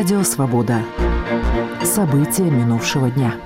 Радио «Свобода». События минувшего дня.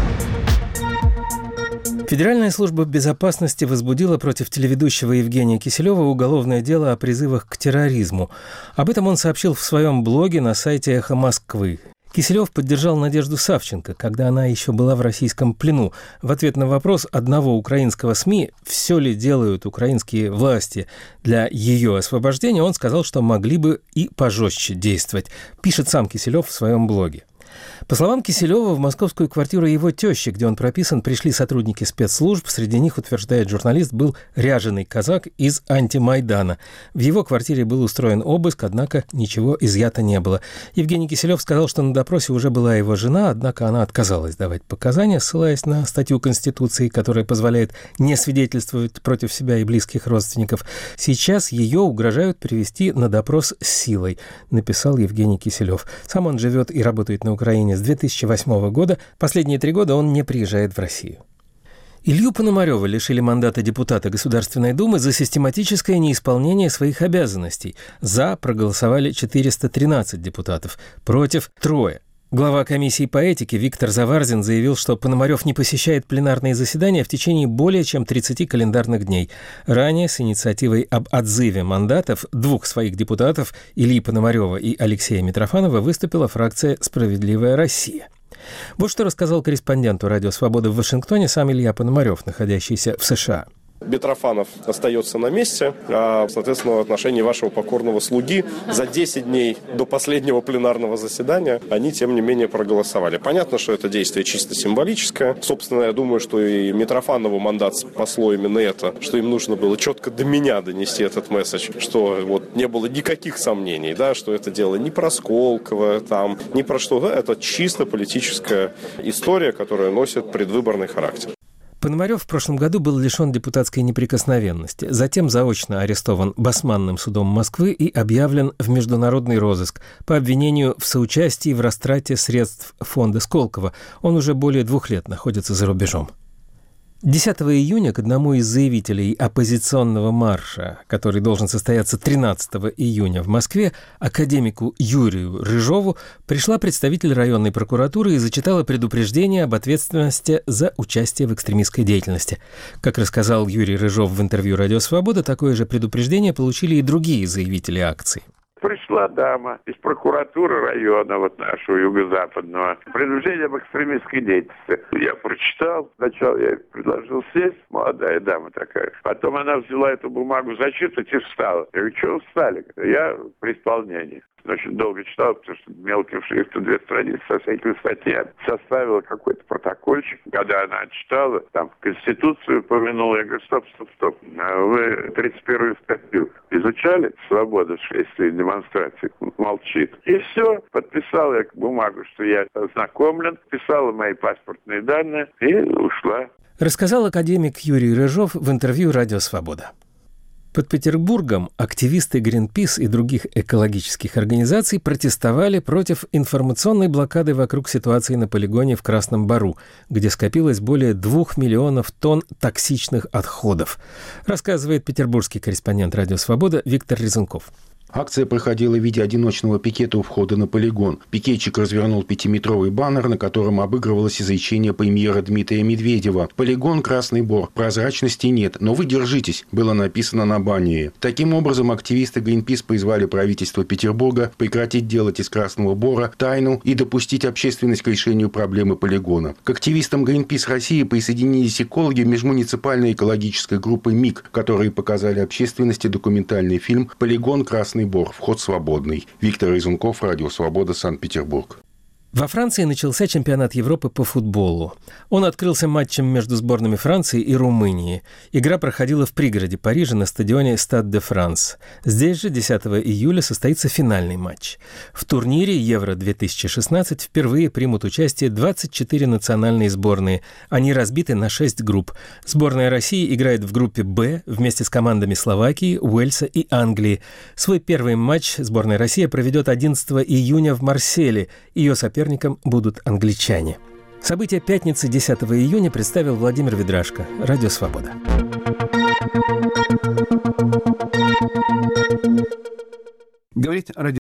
Федеральная служба безопасности возбудила против телеведущего Евгения Киселева уголовное дело о призывах к терроризму. Об этом он сообщил в своем блоге на сайте «Эхо Москвы». Киселев поддержал Надежду Савченко, когда она еще была в российском плену. В ответ на вопрос одного украинского СМИ, все ли делают украинские власти для ее освобождения, он сказал, что могли бы и пожестче действовать, пишет сам Киселев в своем блоге. По словам Киселева, в московскую квартиру его тещи, где он прописан, пришли сотрудники спецслужб. Среди них, утверждает журналист, был ряженый казак из антимайдана. В его квартире был устроен обыск, однако ничего изъято не было. Евгений Киселев сказал, что на допросе уже была его жена, однако она отказалась давать показания, ссылаясь на статью Конституции, которая позволяет не свидетельствовать против себя и близких родственников. Сейчас ее угрожают привести на допрос с силой, написал Евгений Киселев. Сам он живет и работает на Украине с 2008 года. Последние 3 года он не приезжает в Россию. Илью Пономарёва лишили мандата депутата Государственной Думы за систематическое неисполнение своих обязанностей. За проголосовали 413 депутатов, против 3. Глава комиссии по этике Виктор Заварзин заявил, что Пономарёв не посещает пленарные заседания в течение более чем 30 календарных дней. Ранее с инициативой об отзыве мандатов 2 своих депутатов, Ильи Пономарёва и Алексея Митрофанова, выступила фракция «Справедливая Россия». Вот что рассказал корреспонденту «Радио Свобода» в Вашингтоне сам Илья Пономарёв, находящийся в США. Митрофанов остается на месте, а, соответственно, в отношении вашего покорного слуги за 10 дней до последнего пленарного заседания они, тем не менее, проголосовали. Понятно, что это действие чисто символическое. Собственно, я думаю, что и Митрофанову мандат спасло именно это, что им нужно было четко до меня донести этот месседж, что вот не было никаких сомнений, да, что это дело не про Сколково, там, не про что, да, это чисто политическая история, которая носит предвыборный характер. Пономарёв в прошлом году был лишен депутатской неприкосновенности, затем заочно арестован Басманным судом Москвы и объявлен в международный розыск по обвинению в соучастии в растрате средств фонда Сколково. Он уже более 2 лет находится за рубежом. 10 июня к одному из заявителей оппозиционного марша, который должен состояться 13 июня в Москве, академику Юрию Рыжову, пришла представитель районной прокуратуры и зачитала предупреждение об ответственности за участие в экстремистской деятельности. Как рассказал Юрий Рыжов в интервью «Радио Свобода», такое же предупреждение получили и другие заявители акции. Пришла дама из прокуратуры района, вот нашего юго-западного, предупреждение об экстремистской деятельности. Я прочитал, сначала я предложил сесть, молодая дама такая. Потом она взяла эту бумагу зачитывать и встала. Я говорю, что встали? Я при исполнении. Очень долго читал, потому что мелким шрифтом 2 страницы со всякими статьями. Составила какой-то протокольчик. Когда она читала, там Конституцию упомянула, я говорю, стоп. Вы 31-ю статью изучали? Свобода в шествии демонстрации. Молчит. И все. Подписала я бумагу, что я ознакомлен. Писала мои паспортные данные и ушла. Рассказал академик Юрий Рыжов в интервью «Радио Свобода». Под Петербургом активисты Greenpeace и других экологических организаций протестовали против информационной блокады вокруг ситуации на полигоне в Красном Бару, где скопилось более 2 миллионов тонн токсичных отходов, рассказывает петербургский корреспондент «Радио Свобода» Виктор Резунков. Акция проходила в виде одиночного пикета у входа на полигон. Пикетчик развернул 5-метровый баннер, на котором обыгрывалось изречение премьера Дмитрия Медведева. «Полигон Красный Бор. Прозрачности нет, но вы держитесь», было написано на баннере. Таким образом, активисты Greenpeace призвали правительство Петербурга прекратить делать из Красного Бора тайну и допустить общественность к решению проблемы полигона. К активистам Greenpeace России присоединились экологи межмуниципальной экологической группы МИК, которые показали общественности документальный фильм «Полигон Красный Бор. Вход свободный». Виктор Резунков, Радио Свобода, Санкт-Петербург. Во Франции начался чемпионат Европы по футболу. Он открылся матчем между сборными Франции и Румынии. Игра проходила в пригороде Парижа на стадионе Стад де Франс. Здесь же 10 июля состоится финальный матч. В турнире Евро-2016 впервые примут участие 24 национальные сборные. Они разбиты на 6 групп. Сборная России играет в группе «Б» вместе с командами Словакии, Уэльса и Англии. Свой первый матч сборная России проведет 11 июня в Марселе. Ее соперником будут англичане. События пятницы 10 июня представил Владимир Ведрашко. Радио Свобода. Говорит